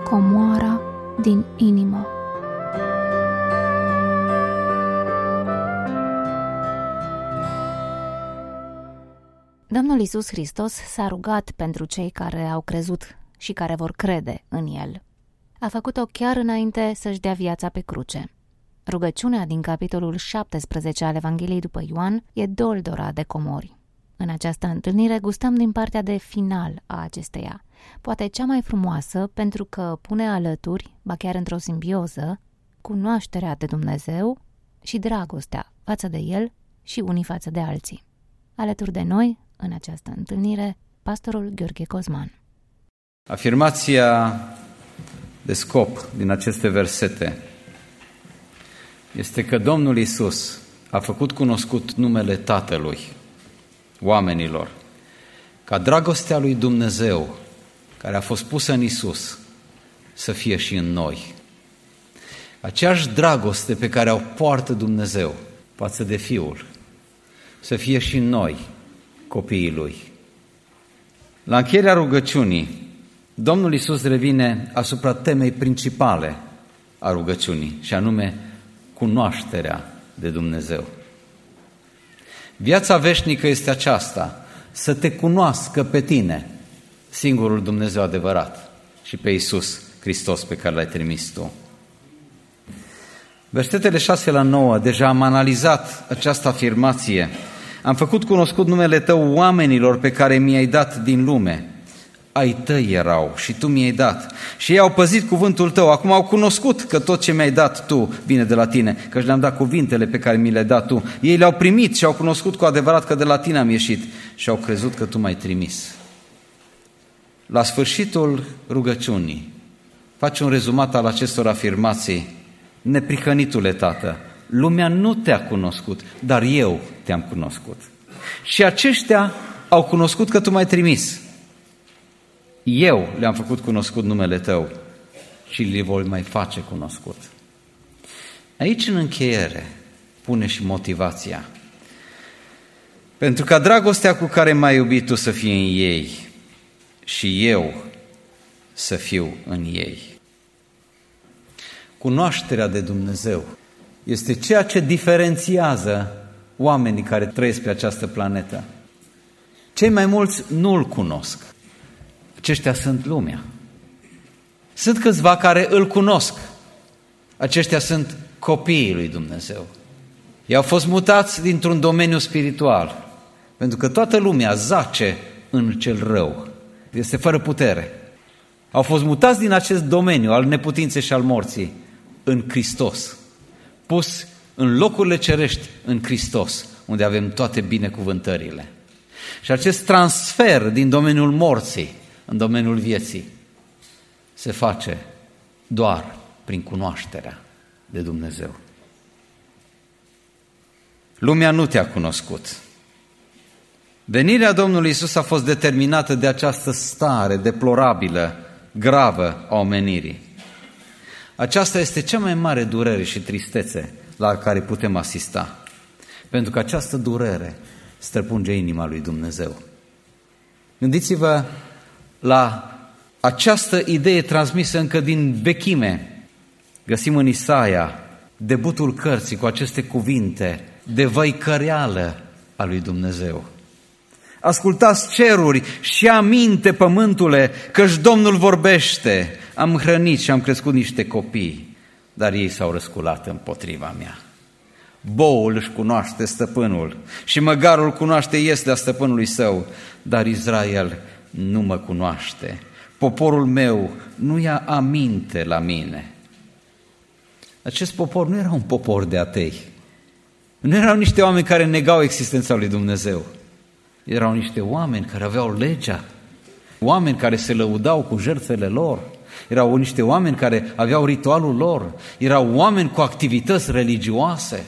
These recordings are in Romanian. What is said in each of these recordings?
comoara din inimă. Domnul Iisus Hristos s-a rugat pentru cei care au crezut și care vor crede în El. A făcut-o chiar înainte să-și dea viața pe cruce. Rugăciunea din capitolul 17 al Evangheliei după Ioan e doldora de comori. În această întâlnire gustăm din partea de final a acesteia, poate cea mai frumoasă pentru că pune alături, ba chiar într-o simbioză, cunoașterea de Dumnezeu și dragostea față de El și unii față de alții. Alături de noi, în această întâlnire, pastorul Gheorghe Cosman. Afirmația de scop din aceste versete este că Domnul Iisus a făcut cunoscut numele Tatălui oamenilor, ca dragostea lui Dumnezeu, care a fost pusă în Iisus, să fie și în noi. Aceeași dragoste pe care o poartă Dumnezeu față de Fiul, să fie și în noi, copiii Lui. La încheierea rugăciunii, Domnul Iisus revine asupra temei principale a rugăciunii, și anume cunoașterea de Dumnezeu. Viața veșnică este aceasta, să te cunoască pe tine, singurul Dumnezeu adevărat, și pe Iisus Hristos pe care L-ai trimis tu. Versetele 6-9, deja am analizat această afirmație. Am făcut cunoscut numele Tău oamenilor pe care mi-ai dat din lume. Ai Tăi erau și Tu mi-ai dat. Și ei au păzit cuvântul Tău. Acum au cunoscut că tot ce mi-ai dat Tu vine de la Tine, că le-am dat cuvintele pe care mi le-ai dat Tu. Ei le-au primit și au cunoscut cu adevărat că de la Tine am ieșit și au crezut că Tu m-ai trimis. La sfârșitul rugăciunii, faci un rezumat al acestor afirmații. Neprihănitule Tată, lumea nu te-a cunoscut, dar eu te-am cunoscut. Și aceștia au cunoscut că Tu m-ai trimis. Eu le-am făcut cunoscut numele Tău și le voi mai face cunoscut. Aici, în încheiere, pune și motivația. Pentru ca dragostea cu care m-ai iubit Tu să fie în ei și eu să fiu în ei. Cunoașterea de Dumnezeu este ceea ce diferențiază oamenii care trăiesc pe această planetă. Cei mai mulți nu-L cunosc. Aceștia sunt lumea. Sunt câțiva care îl cunosc. Aceștia sunt copiii lui Dumnezeu. Ei au fost mutați dintr-un domeniu spiritual, pentru că toată lumea zace în cel rău. Este fără putere. Au fost mutați din acest domeniu al neputinței și al morții în Hristos, pus în locurile cerești în Hristos, unde avem toate binecuvântările. Și acest transfer din domeniul morții în domeniul vieții se face doar prin cunoașterea de Dumnezeu. Lumea nu te-a cunoscut. Venirea Domnului Iisus a fost determinată de această stare deplorabilă, gravă a omenirii. Aceasta este cea mai mare durere și tristețe la care putem asista, pentru că această durere străpunge inima lui Dumnezeu. Gândiți-vă la această idee transmisă încă din vechime. Găsim în Isaia debutul cărții cu aceste cuvinte de văicăreală a lui Dumnezeu. Ascultați ceruri și aminte pământule, căci Domnul vorbește. Am hrănit și am crescut niște copii, dar ei s-au răsculat împotriva mea. Boul își cunoaște stăpânul și măgarul cunoaște iestea stăpânului său, dar Israel nu mă cunoaște. Poporul meu nu ia aminte la mine. Acest popor nu era un popor de atei. Nu erau niște oameni care negau existența lui Dumnezeu. Erau niște oameni care aveau legea, oameni care se lăudau cu jertfele lor, erau niște oameni care aveau ritualul lor, erau oameni cu activități religioase,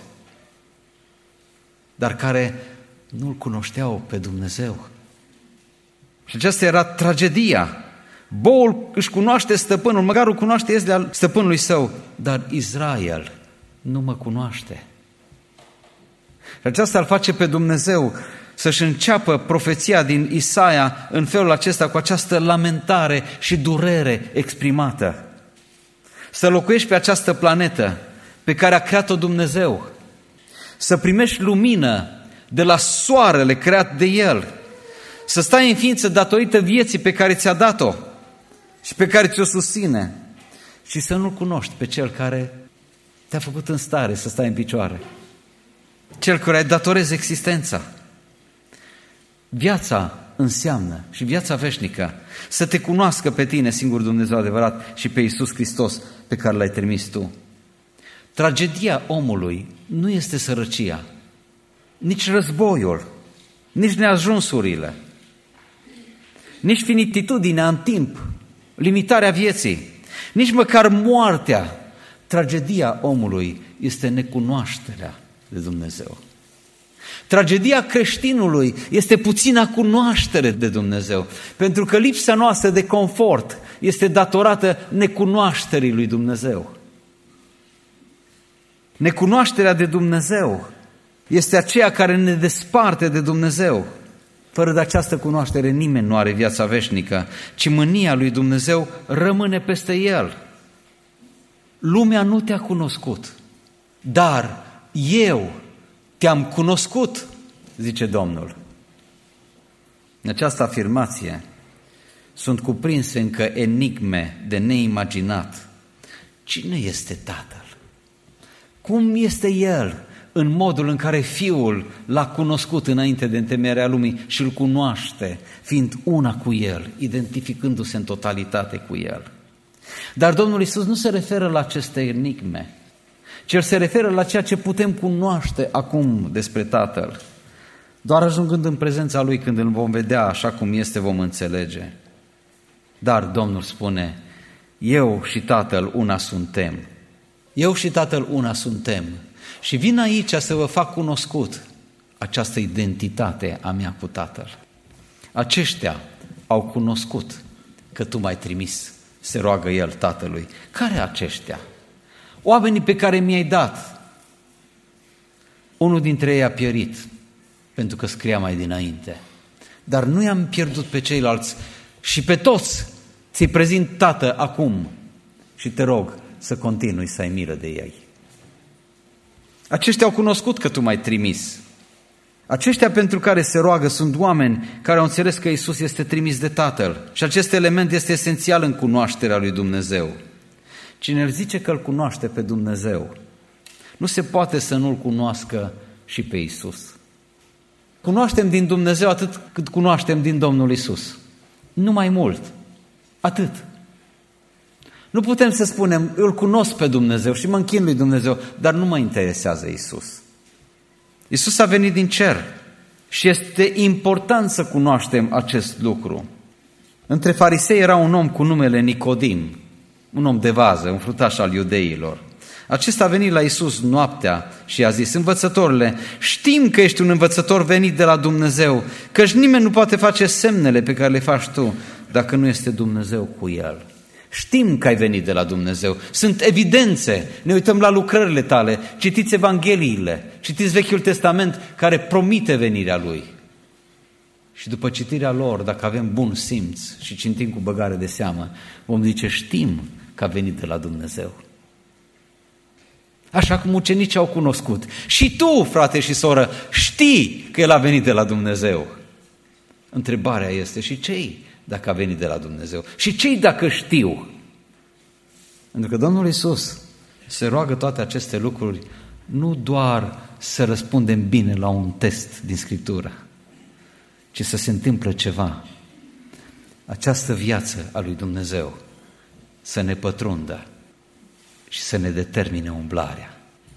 dar care nu-L cunoșteau pe Dumnezeu. Și aceasta era tragedia. Boul își cunoaște stăpânul, măgarul cunoaște iestea stăpânului său, dar Israel nu mă cunoaște. Și aceasta îl face pe Dumnezeu să-și înceapă profeția din Isaia în felul acesta, cu această lamentare și durere exprimată. să locuiești pe această planetă pe care a creat-o Dumnezeu, să primești lumină de la soarele creat de El, să stai în ființă datorită vieții pe care ți-a dat-o și pe care ți-o susține și să nu-L cunoști pe Cel care te-a făcut în stare să stai în picioare, Cel care îi datorezi existența. Viața înseamnă și viața veșnică să te cunoască pe tine, singur Dumnezeu adevărat, și pe Iisus Hristos pe care L-ai trimis tu. Tragedia omului nu este sărăcia, nici războiul, nici neajunsurile, nici finititudinea în timp, limitarea vieții, nici măcar moartea. Tragedia omului este necunoașterea de Dumnezeu. Tragedia creștinului este puțina cunoaștere de Dumnezeu, pentru că lipsa noastră de confort este datorată necunoașterii lui Dumnezeu. Necunoașterea de Dumnezeu este aceea care ne desparte de Dumnezeu. Fără de această cunoaștere nimeni nu are viața veșnică, ci mânia lui Dumnezeu rămâne peste el. Lumea nu te-a cunoscut, dar eu te-am cunoscut, zice Domnul. În această afirmație sunt cuprinse încă enigme de neimaginat. Cine este Tatăl? Cum este El în modul în care Fiul L-a cunoscut înainte de întemeierea lumii și îl cunoaște, fiind una cu El, identificându-se în totalitate cu El? Dar Domnul Iisus nu se referă la aceste enigme, ci El se referă la ceea ce putem cunoaște acum despre Tatăl. Doar ajungând în prezența Lui, când îl vom vedea așa cum este, vom înțelege. Dar Domnul spune, eu și Tatăl una suntem. Eu și Tatăl una suntem. Și vin aici să vă fac cunoscut această identitate a mea cu Tatăl. Aceștia au cunoscut că Tu m-ai trimis, se roagă el Tatălui. Care aceștia? Oamenii pe care mi-ai dat. Unul dintre ei a pierit, pentru că scria mai dinainte. Dar nu i-am pierdut pe ceilalți și pe toți ți-i prezint, Tată, acum și te rog să continui să ai milă de ei. Aceștia au cunoscut că Tu m-ai trimis. Aceștia pentru care se roagă sunt oameni care au înțeles că Iisus este trimis de Tatăl și acest element este esențial în cunoașterea lui Dumnezeu. Cine îl zice că îl cunoaște pe Dumnezeu, nu se poate să nu-l cunoască și pe Iisus. Cunoaștem din Dumnezeu atât cât cunoaștem din Domnul Iisus. Nu mai mult. Atât. Nu putem să spunem, îl cunosc pe Dumnezeu și mă închin lui Dumnezeu, dar nu mă interesează Iisus. Iisus a venit din cer și este important să cunoaștem acest lucru. Între farisei era un om cu numele Nicodim, un om de vază, un fruntaș al iudeilor. Acesta a venit la Iisus noaptea și a zis, învățătorule, știm că ești un învățător venit de la Dumnezeu, căci nimeni nu poate face semnele pe care le faci tu dacă nu este Dumnezeu cu el. Știm că ai venit de la Dumnezeu, sunt evidențe, ne uităm la lucrările tale, citiți Evangheliile, citiți Vechiul Testament care promite venirea Lui. Și după citirea lor, dacă avem bun simț și citim cu băgare de seamă, vom zice, știm că a venit de la Dumnezeu. Așa cum ucenicii au cunoscut. Și tu, frate și soră, știi că El a venit de la Dumnezeu. Întrebarea este, și cei dacă a venit de la Dumnezeu? Și cei dacă știu? Pentru că Domnul Iisus se roagă toate aceste lucruri nu doar să răspundem bine la un test din Scriptură, ci să se întâmple ceva. Această viață a lui Dumnezeu să ne pătrundă și să ne determine umblarea.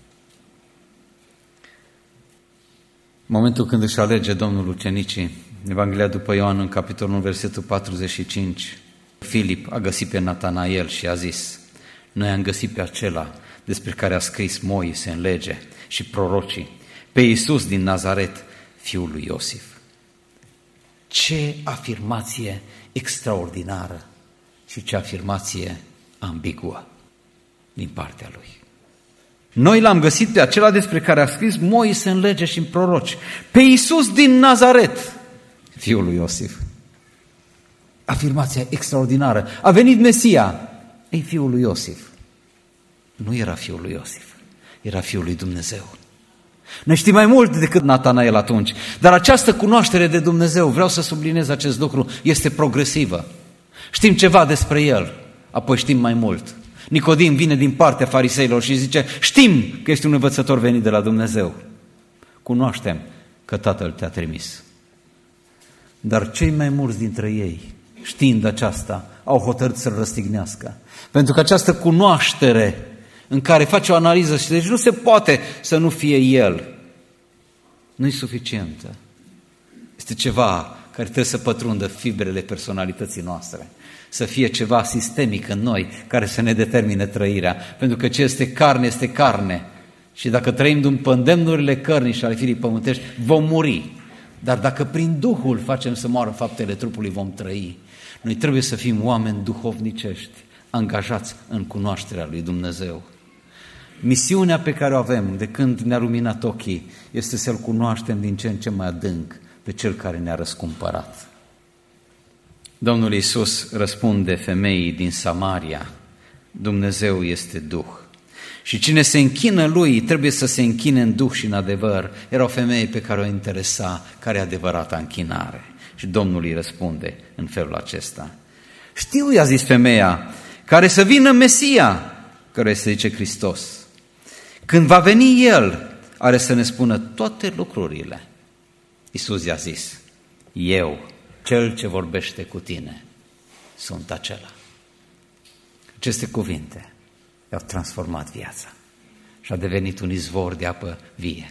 În momentul când își alege Domnul ucenicii, în Evanghelia după Ioan, în capitolul 1, versetul 45, Filip a găsit pe Natanael și a zis, noi am găsit pe acela despre care a scris Moise în lege și prorocii, pe Iisus din Nazaret, fiul lui Iosif. Ce afirmație extraordinară și ce afirmație ambiguă din partea lui. Noi l-am găsit pe acela despre care a scris Moise în lege și în proroci, pe Iisus din Nazaret, fiul lui Iosif. Afirmația extraordinară. A venit Mesia, ei fiul lui Iosif. Nu era fiul lui Iosif, era fiul lui Dumnezeu. Noi știm mai mult decât Natanael atunci, dar această cunoaștere de Dumnezeu, vreau să subliniez acest lucru, este progresivă. Știm ceva despre el, apoi știm mai mult. Nicodim vine din partea fariseilor și zice, știm că ești un învățător venit de la Dumnezeu. Cunoaștem că Tatăl te-a trimis. Dar cei mai mulți dintre ei, știind aceasta, au hotărât să-l răstignească. Pentru că această cunoaștere în care face o analiză și deci nu se poate să nu fie el, nu-i suficientă. Este ceva care trebuie să pătrundă fibrele personalității noastre, să fie ceva sistemic în noi care să ne determine trăirea. Pentru că ce este carne, este carne. Și dacă trăim după îndemnurile cărnii și ale firii pământești, vom muri. Dar dacă prin Duhul facem să moară faptele trupului, vom trăi. Noi trebuie să fim oameni duhovnicești, angajați în cunoașterea lui Dumnezeu. Misiunea pe care o avem de când ne-a luminat ochii este să-L cunoaștem din ce în ce mai adânc pe Cel care ne-a răscumpărat. Domnul Iisus răspunde femeii din Samaria, Dumnezeu este Duh. Și cine se închină Lui trebuie să se închine în Duh și în adevăr. Era o femeie pe care o interesa care e adevărata închinare. Și Domnul îi răspunde în felul acesta. Știu, i-a zis femeia, care să vină Mesia, care se zice Hristos. Când va veni El, are să ne spună toate lucrurile. Iisus i-a zis, eu, Cel ce vorbește cu tine, sunt acela. Aceste cuvinte i-au transformat viața și a devenit un izvor de apă vie.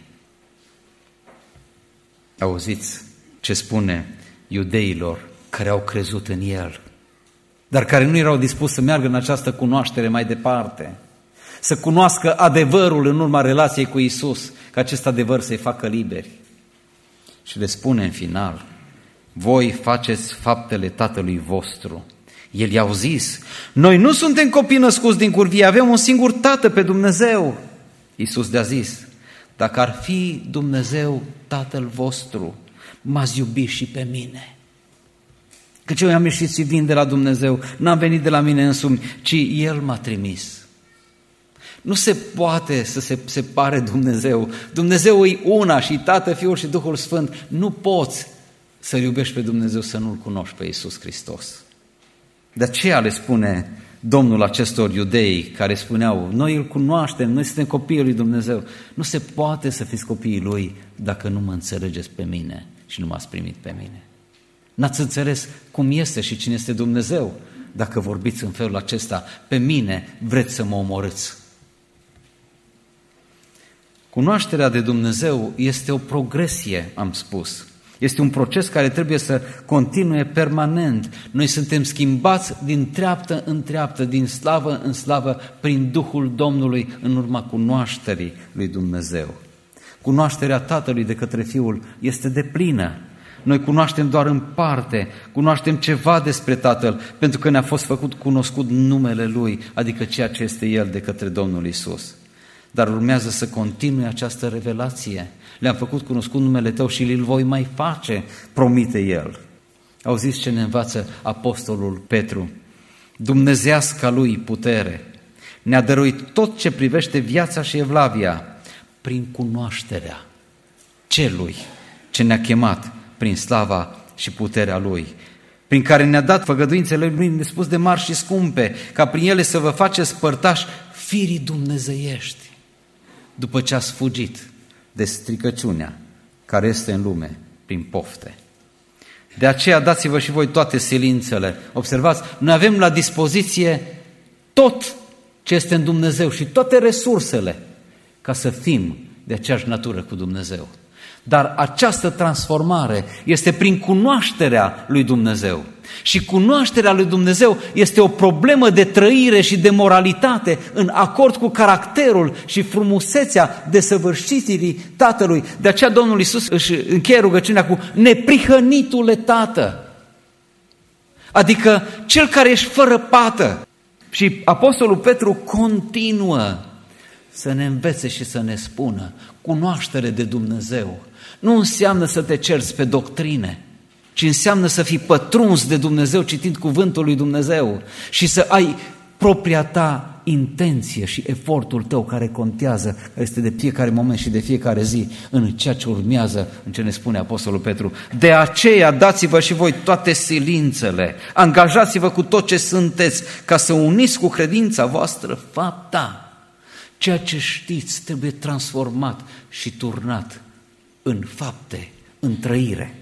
Auziți ce spune iudeilor care au crezut în El, dar care nu erau dispuși să meargă în această cunoaștere mai departe, să cunoască adevărul în urma relației cu Iisus, ca acest adevăr să-i facă liberi. Și le spune în final, voi faceți faptele tatălui vostru. El i-au zis, noi nu suntem copii născuți din curvie, avem un singur tată pe Dumnezeu. Iisus le-a zis, dacă ar fi Dumnezeu tatăl vostru, m-ați iubi și pe mine. Căci eu am ieșit și vin de la Dumnezeu, n-am venit de la mine însumi, ci El m-a trimis. Nu se poate să se separe Dumnezeu. Dumnezeu e una și Tată, Fiul și Duhul Sfânt. Nu poți să-L iubești pe Dumnezeu să nu-L cunoști pe Iisus Hristos. De aceea le spune Domnul acestor iudei care spuneau, noi Îl cunoaștem, noi suntem copiii lui Dumnezeu. Nu se poate să fiți copiii Lui dacă nu mă înțelegeți pe mine și nu m-ați primit pe mine. N-ați înțeles cum este și cine este Dumnezeu dacă vorbiți în felul acesta, pe mine vreți să mă omorâți. Cunoașterea de Dumnezeu este o progresie, am spus. Este un proces care trebuie să continue permanent. Noi suntem schimbați din treaptă în treaptă, din slavă în slavă, prin Duhul Domnului în urma cunoașterii lui Dumnezeu. Cunoașterea Tatălui de către Fiul este deplină. Noi cunoaștem doar în parte, cunoaștem ceva despre Tatăl, pentru că ne-a fost făcut cunoscut numele Lui, adică ceea ce este El de către Domnul Iisus. Dar urmează să continue această revelație. Le-am făcut cunoscut numele Tău și îl voi mai face, promite El. Auziți ce ne învață apostolul Petru? Dumnezeasca Lui putere ne-a dăruit tot ce privește viața și evlavia prin cunoașterea Celui ce ne-a chemat prin slava și puterea Lui, prin care ne-a dat făgăduințele Lui nespus de mari și scumpe, ca prin ele să vă faceți părtași firii dumnezeiești, după ce ați fugit de stricăciunea care este în lume prin pofte. De aceea dați-vă și voi toate silințele. Observați, noi avem la dispoziție tot ce este în Dumnezeu și toate resursele ca să fim de aceeași natură cu Dumnezeu. Dar această transformare este prin cunoașterea lui Dumnezeu. Și cunoașterea lui Dumnezeu este o problemă de trăire și de moralitate în acord cu caracterul și frumusețea desăvârșirii Tatălui. De aceea Domnul Iisus își încheie rugăciunea cu neprihănitule Tată, adică Cel care ești fără pată. Și Apostolul Petru continuă să ne învețe și să ne spună, cunoaștere de Dumnezeu nu înseamnă să te cerți pe doctrine, ci înseamnă să fii pătruns de Dumnezeu citind cuvântul lui Dumnezeu și să ai propria ta intenție și efortul tău care contează, care este de fiecare moment și de fiecare zi în ceea ce urmează, în ce ne spune Apostolul Petru. De aceea dați-vă și voi toate silințele, angajați-vă cu tot ce sunteți, ca să uniți cu credința voastră fapta. Ceea ce știți trebuie transformat și turnat în fapte, în trăire.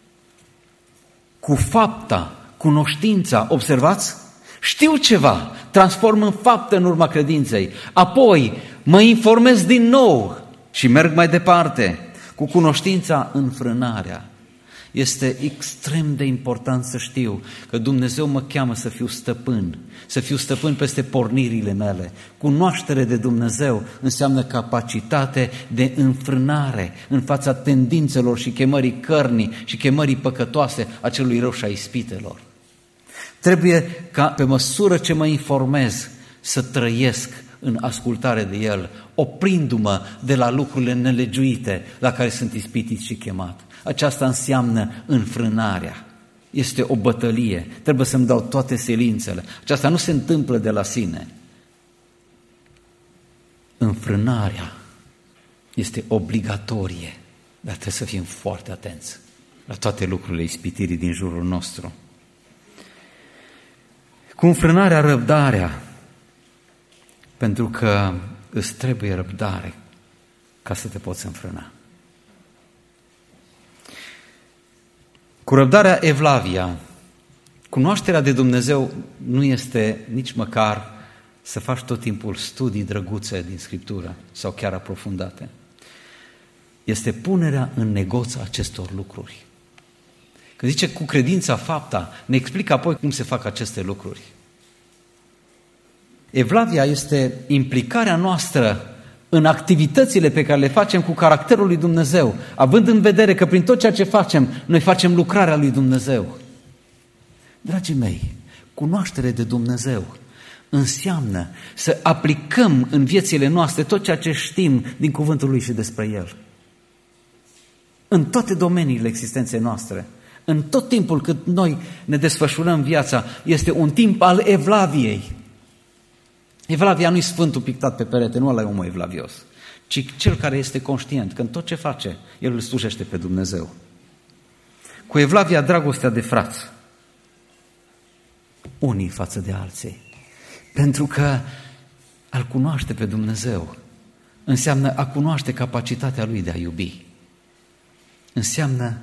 Cu fapta, cunoștința, observați? Știu ceva, transform în fapte în urma credinței, apoi mă informez din nou și merg mai departe. Cu cunoștința, înfrânarea. Este extrem de important să știu că Dumnezeu mă cheamă să fiu stăpân peste pornirile mele. Cunoaștere de Dumnezeu înseamnă capacitate de înfrânare în fața tendințelor și chemării cărnii și chemării păcătoase a celui rău și a ispitelor. Trebuie ca pe măsură ce mă informez să trăiesc în ascultare de El, oprindu-mă de la lucrurile nelegiuite la care sunt ispitit și chemat. Aceasta înseamnă înfrânarea. Este o bătălie. Trebuie să-mi dau toate silințele. Aceasta nu se întâmplă de la sine. Înfrânarea este obligatorie, dar trebuie să fim foarte atenți la toate lucrurile ispitirii din jurul nostru. Cu înfrânarea, răbdarea, pentru că îți trebuie răbdare ca să te poți înfrâna. Cu răbdarea, evlavia. Cunoașterea de Dumnezeu nu este nici măcar să faci tot timpul studii drăguțe din Scriptură sau chiar aprofundate. Este punerea în negoț a acestor lucruri. Că zice cu credința fapta, ne explică apoi cum se fac aceste lucruri. Evlavia este implicarea noastră în activitățile pe care le facem cu caracterul lui Dumnezeu, având în vedere că prin tot ceea ce facem, noi facem lucrarea lui Dumnezeu. Dragii mei, cunoaștere de Dumnezeu înseamnă să aplicăm în viețile noastre tot ceea ce știm din cuvântul Lui și despre El. În toate domeniile existenței noastre, în tot timpul cât noi ne desfășurăm viața, este un timp al evlaviei. Evlavia nu-i sfântul pictat pe perete, nu ăla e omul evlavios, ci cel care este conștient că în tot ce face, el îl slujește pe Dumnezeu. Cu evlavia, dragostea de frați, unii față de alții, pentru că a-L cunoaște pe Dumnezeu înseamnă a cunoaște capacitatea Lui de a iubi, înseamnă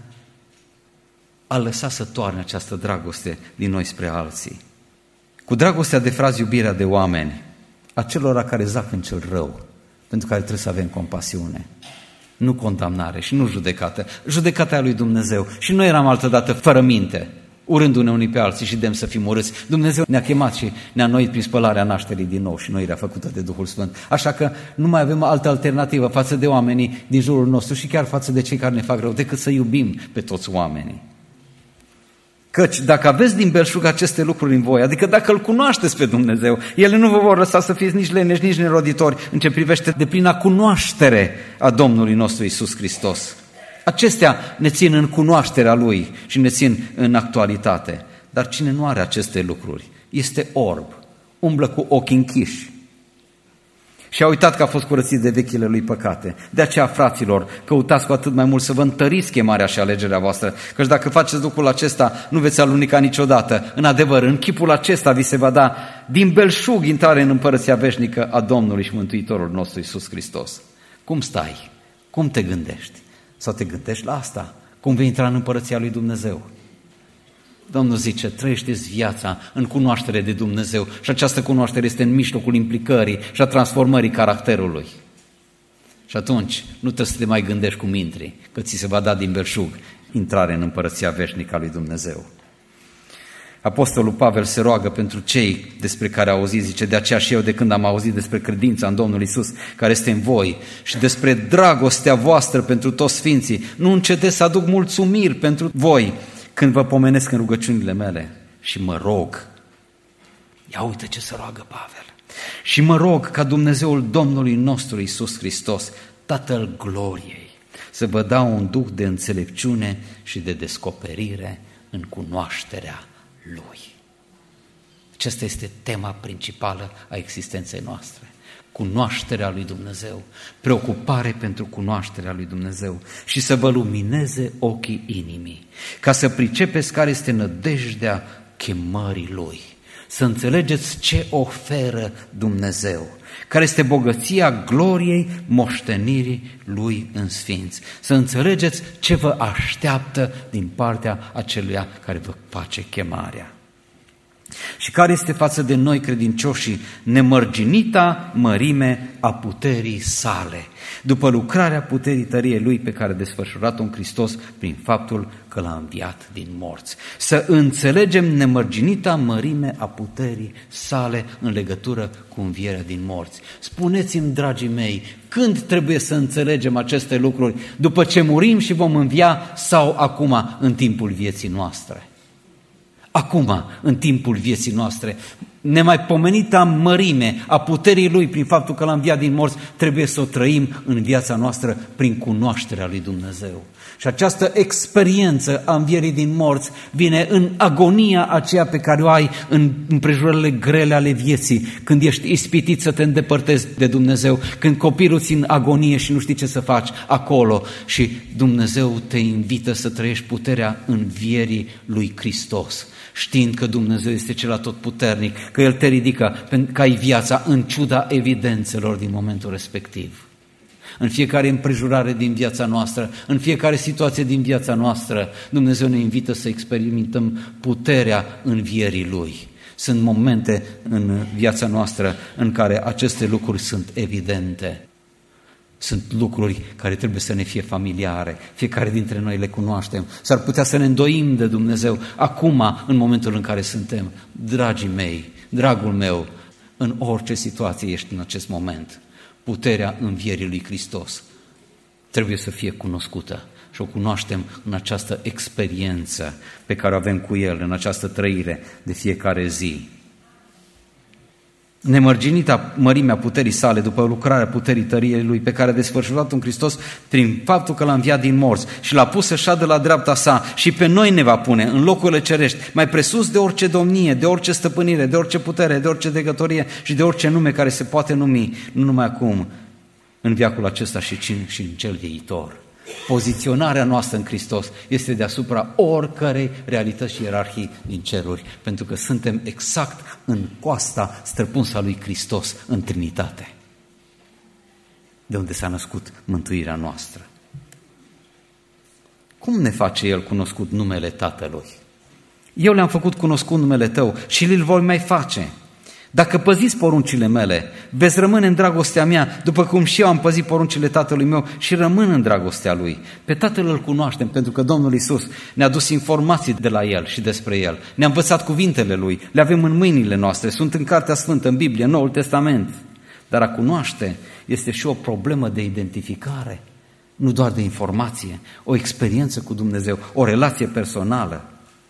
a lăsa să toarne această dragoste din noi spre alții. Cu dragostea de frați, iubirea de oameni, acelora care zac în cel rău, pentru care trebuie să avem compasiune, nu condamnare și nu judecată, judecata lui Dumnezeu. Și noi eram altădată fără minte, urându-ne unii pe alții și dem să fim urâți. Dumnezeu ne-a chemat și ne-a înnoit prin spălarea nașterii din nou și noirea făcută de Duhul Sfânt. Așa că nu mai avem altă alternativă față de oamenii din jurul nostru și chiar față de cei care ne fac rău, decât să iubim pe toți oamenii. Căci dacă aveți din belșug aceste lucruri în voi, adică dacă îl cunoașteți pe Dumnezeu, ele nu vă vor lăsa să fiți nici leneși, nici neroditori în ce privește deplina cunoaștere a Domnului nostru Iisus Hristos. Acestea ne țin în cunoașterea Lui și ne țin în actualitate. Dar cine nu are aceste lucruri este orb, umblă cu ochii închiși și a uitat că a fost curățit de vechile lui păcate. De aceea, fraților, căutați cu atât mai mult să vă întăriți chemarea și alegerea voastră, căci dacă faceți lucrul acesta, nu veți aluneca niciodată. În adevăr, în chipul acesta vi se va da din belșug intrare în împărăția veșnică a Domnului și Mântuitorul nostru Iisus Hristos. Cum stai? Cum te gândești? Sau te gândești la asta? Cum vei intra în împărăția lui Dumnezeu? Domnul zice, trăiește-ți viața în cunoaștere de Dumnezeu și această cunoaștere este în mijlocul implicării și a transformării caracterului. Și atunci nu trebuie să te mai gândești cum intri, că ți se va da din belșug intrare în împărăția veșnică a lui Dumnezeu. Apostolul Pavel se roagă pentru cei despre care a auzit, zice, de aceea și eu de când am auzit despre credința în Domnul Iisus care este în voi și despre dragostea voastră pentru toți sfinții, nu încetez să aduc mulțumiri pentru voi când vă pomenesc în rugăciunile mele și mă rog. Ia uite ce se roagă Pavel. Și mă rog ca Dumnezeul Domnului nostru Iisus Hristos, Tatăl gloriei, să vă dau un duh de înțelepciune și de descoperire în cunoașterea Lui. Aceasta este tema principală a existenței noastre. Cunoașterea lui Dumnezeu, preocupare pentru cunoașterea lui Dumnezeu și să vă lumineze ochii inimii, ca să pricepeți care este nădejdea chemării Lui, să înțelegeți ce oferă Dumnezeu, care este bogăția gloriei moștenirii Lui în sfinți, să înțelegeți ce vă așteaptă din partea aceluia care vă face chemarea. Și care este față de noi credincioșii nemărginita mărime a puterii sale, după lucrarea puterii tăriei Lui pe care a desfășurat-o în Hristos prin faptul că L-a înviat din morți. Să înțelegem nemărginita mărime a puterii sale în legătură cu învierea din morți. Spuneți-mi, dragii mei, când trebuie să înțelegem aceste lucruri? După ce murim și vom învia sau acum în timpul vieții noastre? Acum, în timpul vieții noastre, nemaipomenita mărime a puterii Lui prin faptul că L-a înviat din morți, trebuie să o trăim în viața noastră prin cunoașterea lui Dumnezeu. Și această experiență a învierii din morți vine în agonia aceea pe care o ai în împrejurările grele ale vieții, când ești ispitit să te îndepărtezi de Dumnezeu, când copilul ți în agonie și nu știi ce să faci acolo și Dumnezeu te invită să trăiești puterea învierii lui Hristos, știind că Dumnezeu este cel atotputernic, că El te ridică ca ai viața în ciuda evidențelor din momentul respectiv. În fiecare împrejurare din viața noastră, în fiecare situație din viața noastră, Dumnezeu ne invită să experimentăm puterea învierii Lui. Sunt momente în viața noastră în care aceste lucruri sunt evidente. Sunt lucruri care trebuie să ne fie familiare, fiecare dintre noi le cunoaștem. S-ar putea să ne îndoim de Dumnezeu acum, în momentul în care suntem. Dragii mei, dragul meu, în orice situație ești în acest moment, puterea învierii lui Hristos trebuie să fie cunoscută și o cunoaștem în această experiență pe care o avem cu El, în această trăire de fiecare zi. Nemărginita mărimea puterii sale după lucrarea puterii tăriei Lui pe care a desfășurat-o în Hristos prin faptul că L-a înviat din morți și L-a pus să șadă la dreapta sa și pe noi ne va pune în locurile cerești, mai presus de orice domnie, de orice stăpânire, de orice putere, de orice dregătorie și de orice nume care se poate numi, nu numai acum, în veacul acesta și în cel viitor. Poziționarea noastră în Hristos este deasupra oricărei realități și ierarhii din ceruri, pentru că suntem exact în coasta străpunsă a lui Hristos în Trinitate, de unde s-a născut mântuirea noastră. Cum ne face El cunoscut numele Tatălui? Eu le-am făcut cunoscut numele Tău și îl voi mai face. Dacă păziți poruncile mele, veți rămâne în dragostea mea, după cum și eu am păzit poruncile Tatălui meu și rămân în dragostea Lui. Pe Tatăl îl cunoaștem, pentru că Domnul Iisus ne-a dus informații de la El și despre El. Ne-a învățat cuvintele Lui, le avem în mâinile noastre, sunt în Cartea Sfântă, în Biblie, în Noul Testament. Dar a cunoaște este și o problemă de identificare, nu doar de informație, o experiență cu Dumnezeu, o relație personală.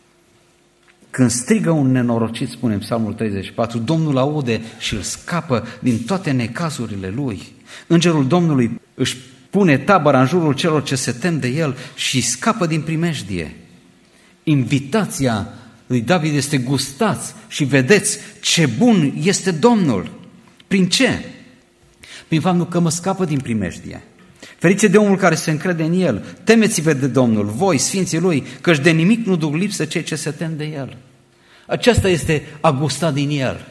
Când strigă un nenorocit, spune în Psalmul 34, Domnul aude și îl scapă din toate necazurile lui. Îngerul Domnului își pune tabăra în jurul celor ce se tem de el și scapă din primejdie. Invitația lui David este: gustați și vedeți ce bun este Domnul. Prin ce? Prin faptul că mă scapă din primejdie. Ferice de omul care se încrede în El, temeți-vă de Domnul, voi, sfinții Lui, căci de nimic nu duc lipsă cei ce se tem de El. Aceasta este a gusta din El.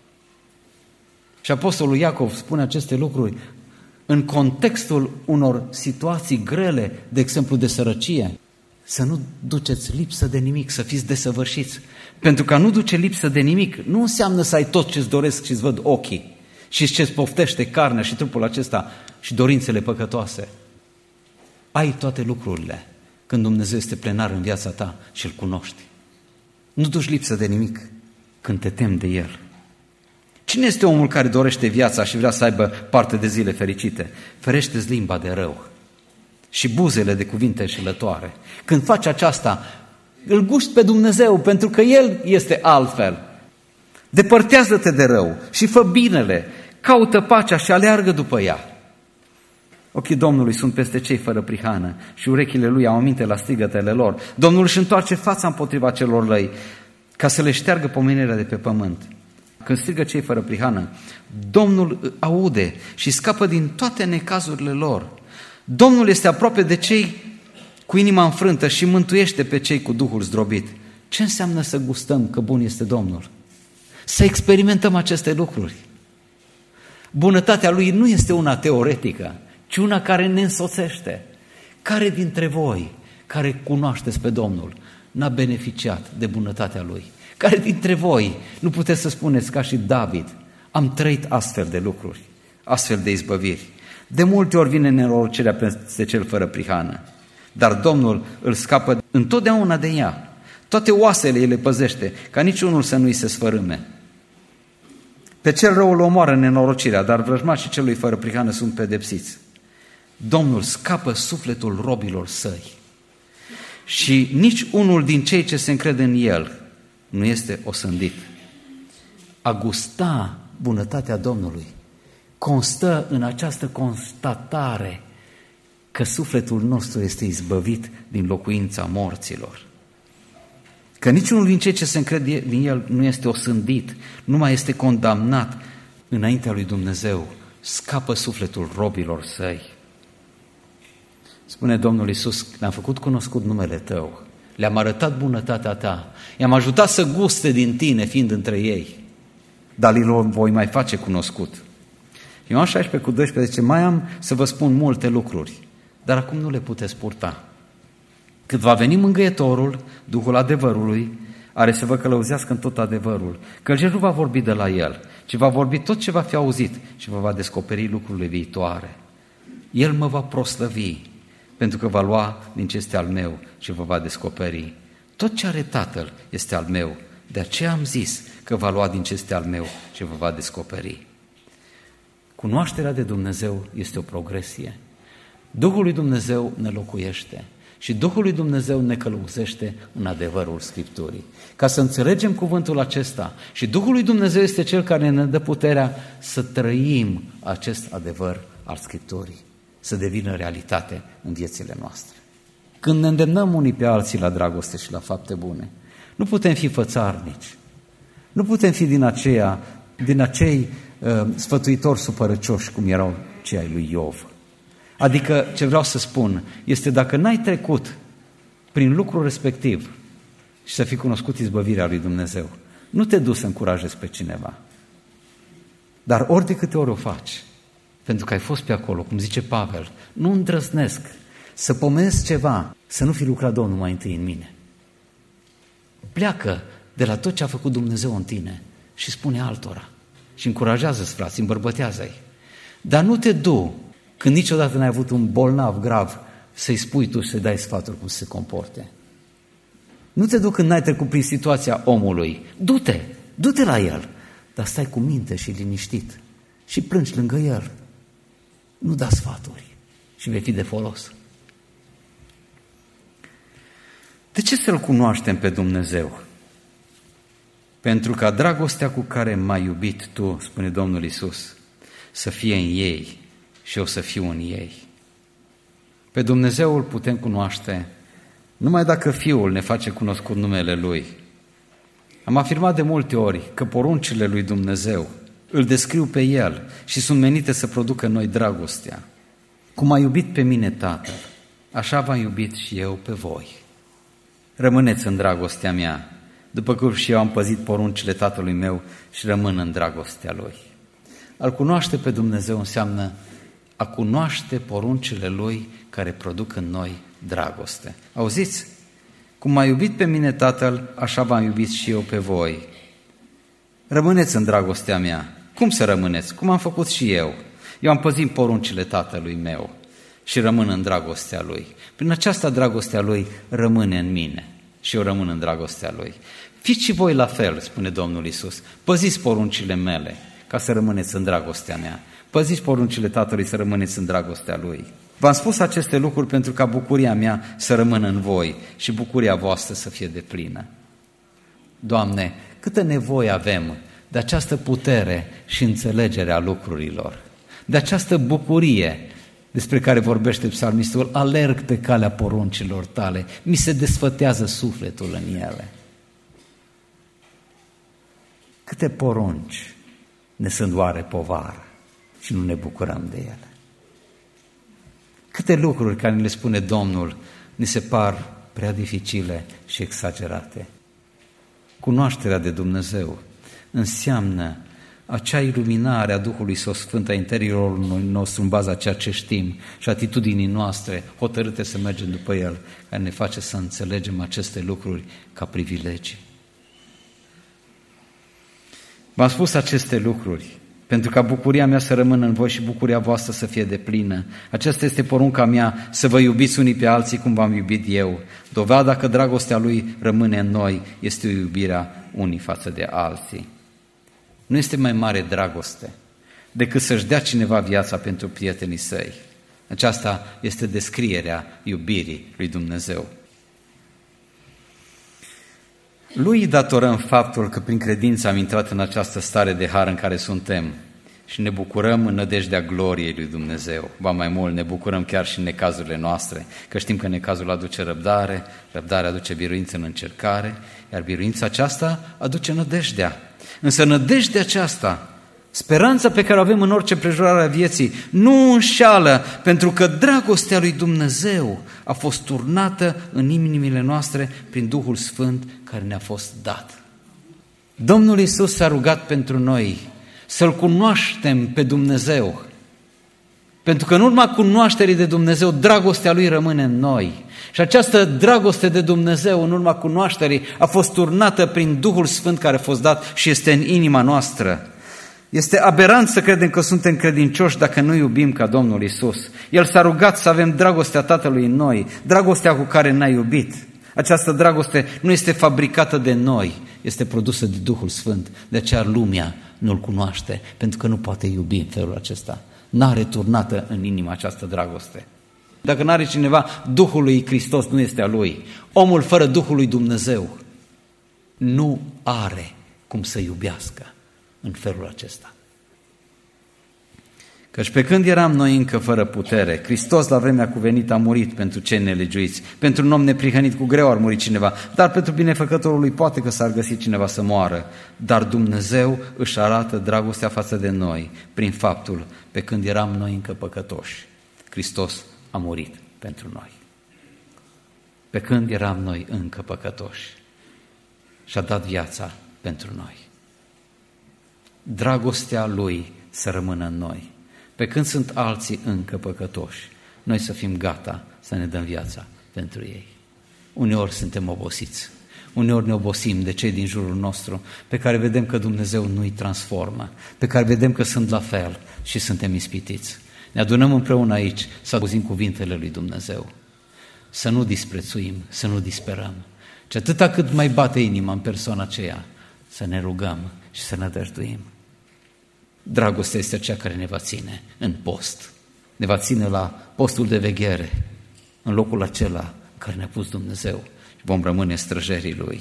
Și Apostolul Iacov spune aceste lucruri în contextul unor situații grele, de exemplu de sărăcie. Să nu duceți lipsă de nimic, să fiți desăvârșiți. Pentru că a nu duce lipsă de nimic nu înseamnă să ai tot ce-ți doresc și îți văd ochii și ce-ți poftește carnea și trupul acesta și dorințele păcătoase. Ai toate lucrurile când Dumnezeu este plenar în viața ta și îl cunoști. Nu duci lipsă de nimic când te temi de El. Cine este omul care dorește viața și vrea să aibă parte de zile fericite? Ferește-ți limba de rău și buzele de cuvinte înșelătoare. Când faci aceasta, îl guști pe Dumnezeu, pentru că El este altfel. Depărtează-te de rău și fă binele, caută pacea și aleargă după ea. Ochii Domnului sunt peste cei fără prihană și urechile Lui au aminte la strigătele lor. Domnul își întoarce fața împotriva celor răi, ca să le șteargă pomenirea de pe pământ. Când strigă cei fără prihană, Domnul aude și scapă din toate necazurile lor. Domnul este aproape de cei cu inima înfrântă și mântuiește pe cei cu Duhul zdrobit. Ce înseamnă să gustăm că bun este Domnul? Să experimentăm aceste lucruri. Bunătatea Lui nu este una teoretică, ci una care ne însoțește. Care dintre voi, care cunoașteți pe Domnul, n-a beneficiat de bunătatea Lui? Care dintre voi nu puteți să spuneți ca și David, am trăit astfel de lucruri, astfel de izbăviri? De multe ori vine nenorocirea peste cel fără prihană, dar Domnul îl scapă întotdeauna de ea. Toate oasele îi le păzește, ca niciunul să nu îi se sfărâme. Pe cel rău îl omoară nenorocirea, dar vrăjmașii celui fără prihană sunt pedepsiți. Domnul scapă sufletul robilor săi și nici unul din cei ce se încrede în El nu este osândit. A gusta bunătatea Domnului constă în această constatare că sufletul nostru este izbăvit din locuința morților. Că niciunul din cei ce se încrede în El nu este osândit, nu mai este condamnat înaintea lui Dumnezeu, scapă sufletul robilor săi. Spune Domnul Iisus, le-am făcut cunoscut numele Tău, le-am arătat bunătatea Ta, i-am ajutat să guste din Tine fiind între ei, dar îl voi mai face cunoscut. Ioan 16:12 zice, mai am să vă spun multe lucruri, dar acum nu le puteți purta. Când va veni mângâietorul, Duhul adevărului, are să vă călăuzească în tot adevărul, că El nu va vorbi de la El, ci va vorbi tot ce va fi auzit și vă va descoperi lucrurile viitoare. El mă va proslăvi, pentru că va lua din ce este al meu și vă va descoperi. Tot ce are Tatăl este al meu, de aceea am zis că va lua din ce este al meu și vă va descoperi. Cunoașterea de Dumnezeu este o progresie. Duhul lui Dumnezeu ne locuiește și Duhul lui Dumnezeu ne călăuzește în adevărul Scripturii. Ca să înțelegem cuvântul acesta și Duhul lui Dumnezeu este Cel care ne dă puterea să trăim acest adevăr al Scripturii, să devină realitate în viețile noastre. Când ne îndemnăm unii pe alții la dragoste și la fapte bune, nu putem fi fățarnici, nu putem fi din acei sfătuitori supărăcioși cum erau cei ai lui Iov. Adică, ce vreau să spun, este dacă n-ai trecut prin lucrul respectiv și să fii cunoscut izbăvirea lui Dumnezeu, nu te duci să încurajezi pe cineva. Dar ori de câte ori o faci, pentru că ai fost pe acolo, cum zice Pavel, nu îndrăznesc să pomenesc ceva, să nu fi lucrat Domnul mai întâi în mine. Pleacă de la tot ce a făcut Dumnezeu în tine și spune altora și încurajează-ți, frați, îmbărbătează-i. Dar nu te du când niciodată n-ai avut un bolnav grav să-i spui tu, să-i dai sfaturi cum să se comporte. Nu te du când n-ai trecut prin situația omului. Du-te la el, dar stai cu minte și liniștit și plângi lângă el. Nu da sfaturi și vei fi de folos. De ce să-L cunoaștem pe Dumnezeu? Pentru ca dragostea cu care m-ai iubit tu, spune Domnul Iisus, să fie în ei și eu să fiu în ei. Pe Dumnezeu îl putem cunoaște numai dacă Fiul ne face cunoscut numele Lui. Am afirmat de multe ori că poruncile lui Dumnezeu îl descriu pe El și sunt menite să producă în noi dragostea. Cum a iubit pe mine Tatăl, așa v-am iubit și eu pe voi. Rămâneți în dragostea mea, după cum și eu am păzit poruncile Tatălui meu și rămân în dragostea Lui. A-L cunoaște pe Dumnezeu înseamnă a cunoaște poruncile Lui care produc în noi dragoste. Auziți? Cum m-a iubit pe mine Tatăl, așa v-am iubit și eu pe voi. Rămâneți în dragostea mea. Cum să rămâneți? Cum am făcut și eu. Eu am păzit poruncile Tatălui meu și rămân în dragostea Lui. Prin aceasta dragostea Lui rămâne în mine și eu rămân în dragostea Lui. Fiți și voi la fel, spune Domnul Iisus. Păziți poruncile mele ca să rămâneți în dragostea mea. Păziți poruncile Tatălui să rămâneți în dragostea Lui. V-am spus aceste lucruri pentru ca bucuria mea să rămână în voi și bucuria voastră să fie deplină. Doamne, câtă nevoie avem de această putere și înțelegere a lucrurilor, de această bucurie despre care vorbește psalmistul, alerg pe calea poruncilor tale, mi se desfătează sufletul în ele. Câte porunci ne sunt oare povară și nu ne bucurăm de ele? Câte lucruri care le spune Domnul ni se par prea dificile și exagerate? Cunoașterea de Dumnezeu înseamnă acea iluminare a Duhului Său Sfânt a interiorului nostru în baza a ceea ce știm și atitudinii noastre hotărâte să mergem după El, care ne face să înțelegem aceste lucruri ca privilegii. V-am spus aceste lucruri pentru ca bucuria mea să rămână în voi și bucuria voastră să fie deplină. Aceasta este porunca mea, să vă iubiți unii pe alții cum v-am iubit eu. Dovada că dragostea Lui rămâne în noi este iubirea unii față de alții. Nu este mai mare dragoste decât să-și dea cineva viața pentru prietenii săi. Aceasta este descrierea iubirii lui Dumnezeu. Lui datorăm faptul că prin credință am intrat în această stare de har în care suntem și ne bucurăm în nădejdea gloriei lui Dumnezeu. Ba mai mult, ne bucurăm chiar și în necazurile noastre, că știm că necazul aduce răbdare, răbdarea aduce biruință în încercare, iar biruința aceasta aduce nădejdea. Însă nădejdea aceasta, speranța pe care o avem în orice prejurare a vieții, nu înșeală, pentru că dragostea lui Dumnezeu a fost turnată în inimile noastre prin Duhul Sfânt care ne-a fost dat. Domnul Iisus s-a rugat pentru noi să-L cunoaștem pe Dumnezeu, pentru că în urma cunoașterii de Dumnezeu, dragostea Lui rămâne în noi. Și această dragoste de Dumnezeu, în urma cunoașterii, a fost turnată prin Duhul Sfânt care a fost dat și este în inima noastră. Este aberant să credem că suntem credincioși dacă nu iubim ca Domnul Iisus. El s-a rugat să avem dragostea Tatălui în noi, dragostea cu care ne-a iubit. Această dragoste nu este fabricată de noi, este produsă de Duhul Sfânt. De aceea lumea nu-L cunoaște, pentru că nu poate iubi în felul acesta. N-are turnată în inimă această dragoste. Dacă n-are cineva Duhul lui Hristos, nu este a lui. Omul fără Duhul lui Dumnezeu nu are cum să iubească în felul acesta. Căci pe când eram noi încă fără putere, Hristos la vremea cuvenită a murit pentru cei nelegiuiți. Pentru un om neprihănit cu greu ar muri cineva, dar pentru binefăcătorul lui poate că s-ar găsi cineva să moară. Dar Dumnezeu își arată dragostea față de noi prin faptul pe când eram noi încă păcătoși. Hristos a murit pentru noi. Pe când eram noi încă păcătoși și-a dat viața pentru noi. Dragostea Lui să rămână în noi. Pe când sunt alții încă păcătoși, noi să fim gata să ne dăm viața pentru ei. Uneori suntem obosiți, uneori ne obosim de cei din jurul nostru, pe care vedem că Dumnezeu nu-i transformă, pe care vedem că sunt la fel și suntem ispitiți. Ne adunăm împreună aici să auzim cuvintele lui Dumnezeu, să nu disprețuim, să nu disperăm, ci atâta cât mai bate inima în persoana aceea, să ne rugăm și să ne nădăjduim. Dragostea este cea care ne va ține în post, ne va ține la postul de veghere, în locul acela care ne-a pus Dumnezeu și vom rămâne străjerii Lui.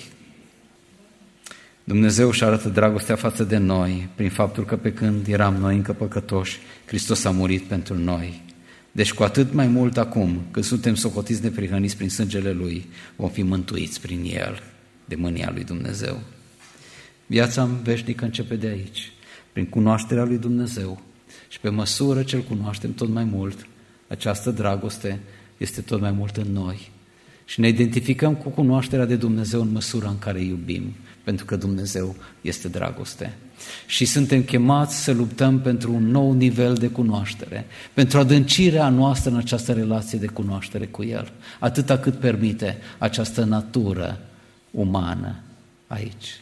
Dumnezeu își arată dragostea față de noi prin faptul că pe când eram noi încă păcătoși, Hristos a murit pentru noi. Deci cu atât mai mult acum, când suntem socotiți neprihăniți prin sângele Lui, vom fi mântuiți prin El, de mânia Lui Dumnezeu. Viața veșnică începe de aici, prin cunoașterea lui Dumnezeu și pe măsură ce îl cunoaștem tot mai mult, această dragoste este tot mai mult în noi și ne identificăm cu cunoașterea de Dumnezeu în măsura în care iubim, pentru că Dumnezeu este dragoste. Și suntem chemați să luptăm pentru un nou nivel de cunoaștere, pentru adâncirea noastră în această relație de cunoaștere cu El, atâta cât permite această natură umană aici.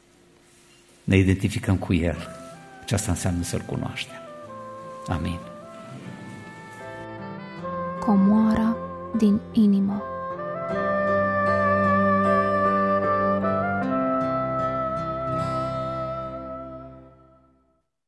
Ne identificăm cu El. Aceasta înseamnă să-L cunoaștem. Amin. Comoara din inimă.